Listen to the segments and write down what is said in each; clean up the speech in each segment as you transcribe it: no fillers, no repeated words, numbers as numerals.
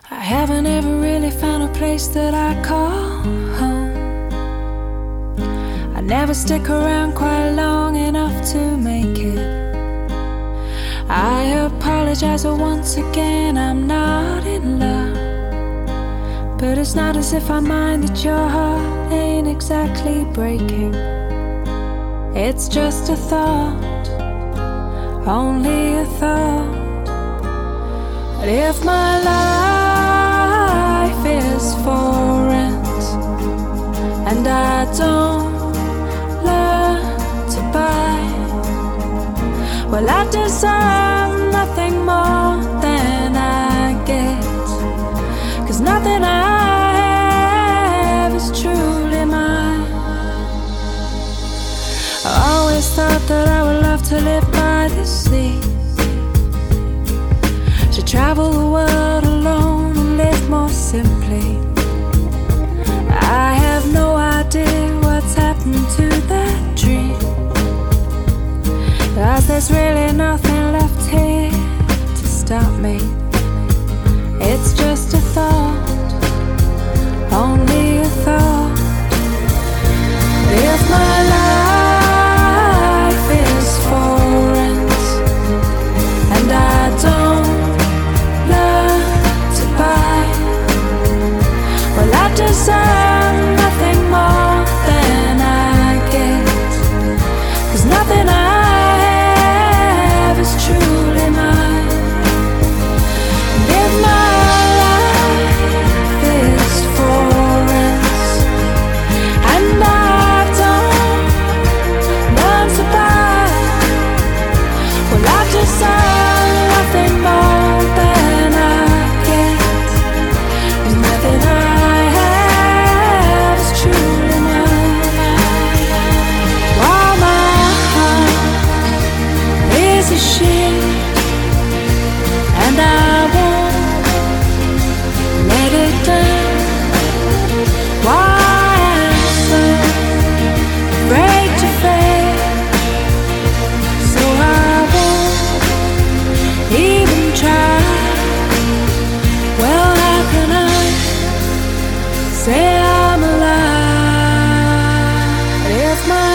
I haven't ever really found a place that I call home. I never stick around quite long enough to make it. I apologize, but once again I'm not in love. But it's not as if I mind that your heart ain't exactly breaking. It's just a thought, only a thought. But if my life is for rent and I don't learn to buy, well, I deserve nothing more than I get. 'Cause nothing I have is truly mine. I always thought that I would love to live by the sea, to travel the world alone and live more simply. I have no idea what's happened to that dream, 'cause there's really nothing left here to stop me. It's just a thought, only a thought. If my life is for rent and I don't learn to buy, well, I deserve nothing more than I get. 'Cause nothing I have is truly mine. If my life is for rent and I don't learn to buy, well, I deserve nothing more than I get. 'Cause nothing I have is truly mine. While my heart is a ship and I won't let it down, why I'm so afraid to fail, so I won't even try. Well, how can I say I'm alive if my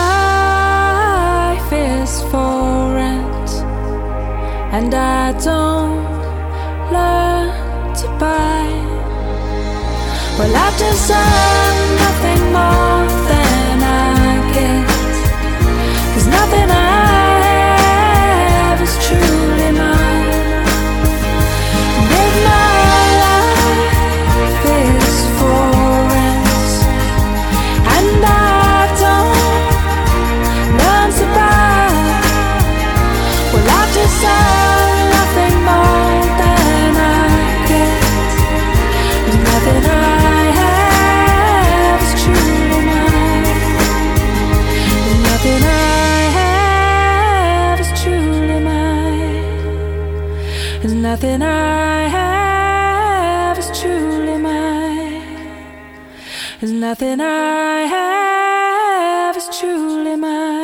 life is for rent and I don't learn to buy? Well, I deserve nothing more than I get. 'Cause nothing I have is truly mine. And if my life is for rent and I don't learn to buy, well, I deserve nothing more than I get. And nothing I have is truly mine. And nothing I have is truly mine. And nothing I have is truly mine. And nothing I have is truly mine.